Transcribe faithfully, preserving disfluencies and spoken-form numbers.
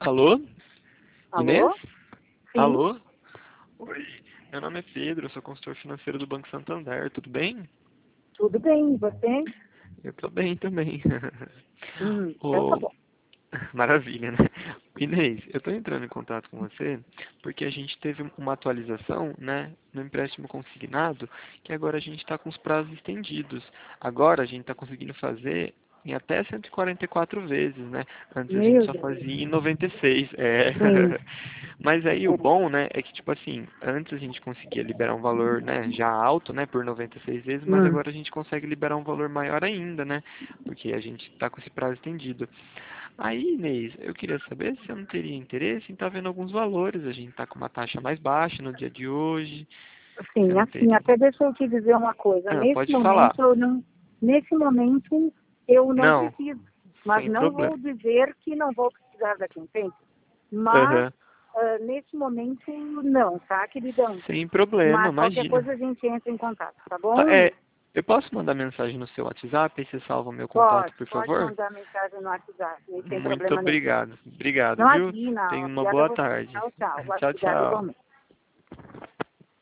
Alô? Inês? Alô? Sim, Alô? Oi, meu nome é Pedro, eu sou consultor financeiro do Banco Santander, tudo bem? tudo bem, e você? Eu tô bem também. Hum, então tá Ô, bom. maravilha, né? Inês, eu tô entrando em contato com você porque a gente teve uma atualização, né, no empréstimo consignado, que agora a gente está com os prazos estendidos. Agora a gente está conseguindo fazer em até cento e quarenta e quatro vezes, né? Antes a gente Meu só Deus. fazia em noventa e seis. É. Sim, Mas aí o é, bom, né, é que tipo assim, antes a gente conseguia liberar um valor, né, já alto, né, por noventa e seis vezes, mas hum, agora a gente consegue liberar um valor maior ainda, né? Porque a gente está com esse prazo estendido. Aí, Inês, eu queria saber se você não teria interesse em estar vendo alguns valores. A gente está com uma taxa mais baixa no dia de hoje. Você sim, não assim, teria? até deixa eu te dizer uma coisa. Ah, Nesse pode falar. momento eu não, nesse momento eu não Não, preciso, mas sem não problema. vou dizer que não vou precisar daqui a um tempo. Mas Aham. ah, nesse momento não, tá, queridão? Sem problema, Mas qualquer imagina. coisa a gente entra em contato, tá Ah, bom? É, eu posso mandar mensagem no seu WhatsApp e você salva o meu contato, Pode, por pode favor? mandar mensagem no WhatsApp, não tem Muito problema nenhum. obrigado. Obrigado, viu? Imagina, Tenha uma obrigada a boa você. tarde. Tchau, tchau. Tchau, Obrigada tchau. igualmente.